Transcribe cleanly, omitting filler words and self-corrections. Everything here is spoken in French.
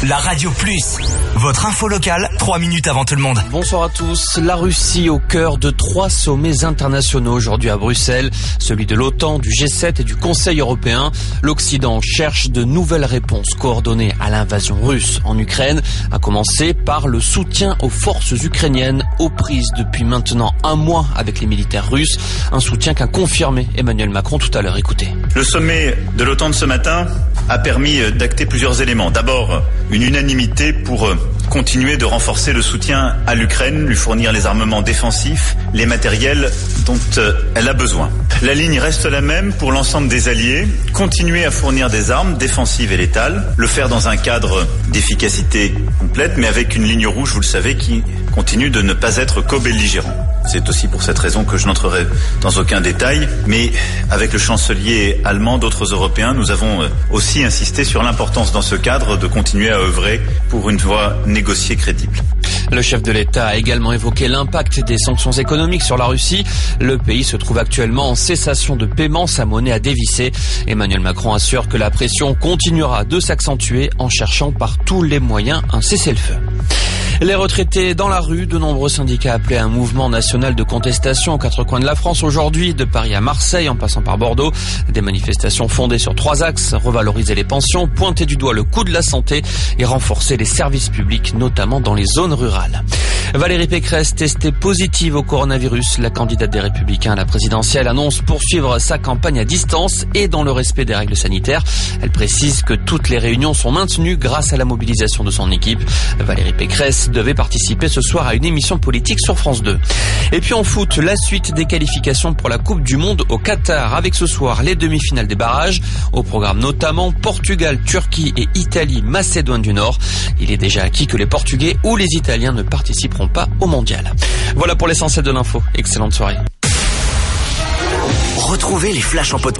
La Radio Plus, votre info locale, 3 minutes avant tout le monde. Bonsoir à tous. La Russie au cœur de 3 sommets internationaux aujourd'hui à Bruxelles. Celui de l'OTAN, du G7 et du Conseil européen. L'Occident cherche de nouvelles réponses coordonnées à l'invasion russe en Ukraine, à commencer par le soutien aux forces ukrainiennes aux prises depuis maintenant un mois avec les militaires russes. Un soutien qu'a confirmé Emmanuel Macron tout à l'heure. Écoutez. Le sommet de l'OTAN de ce matin a permis d'acter plusieurs éléments. D'abord, une unanimité pour continuer de renforcer le soutien à l'Ukraine, lui fournir les armements défensifs, les matériels dont elle a besoin. La ligne reste la même pour l'ensemble des alliés, continuer à fournir des armes défensives et létales, le faire dans un cadre d'efficacité complète, mais avec une ligne rouge, vous le savez, qui continue de ne pas être co-belligérant. C'est aussi pour cette raison que je n'entrerai dans aucun détail, mais avec le chancelier allemand, d'autres Européens, nous avons aussi insisté sur l'importance dans ce cadre de continuer à œuvrer pour une voie négociée crédible. Le chef de l'État a également évoqué l'impact des sanctions économiques sur la Russie. Le pays se trouve actuellement en cessation de paiement, sa monnaie a dévissé. Emmanuel Macron assure que la pression continuera de s'accentuer en cherchant par tous les moyens un cessez-le-feu. Les retraités dans la rue, de nombreux syndicats appelaient à un mouvement national de contestation aux 4 coins de la France aujourd'hui, de Paris à Marseille en passant par Bordeaux. Des manifestations fondées sur 3 axes, revaloriser les pensions, pointer du doigt le coût de la santé et renforcer les services publics, notamment dans les zones rurales. Valérie Pécresse, testée positive au coronavirus, la candidate des Républicains à la présidentielle annonce poursuivre sa campagne à distance et dans le respect des règles sanitaires. Elle précise que toutes les réunions sont maintenues grâce à la mobilisation de son équipe. Valérie Pécresse devait participer ce soir à une émission politique sur France 2. Et puis en foot, la suite des qualifications pour la Coupe du Monde au Qatar, avec ce soir les demi-finales des barrages. Au programme notamment Portugal, Turquie et Italie, Macédoine du Nord. Il est déjà acquis que les Portugais ou les Italiens ne participeront pas au mondial. Voilà pour l'essentiel de l'info. Excellente soirée. Retrouvez les flashs en podcast.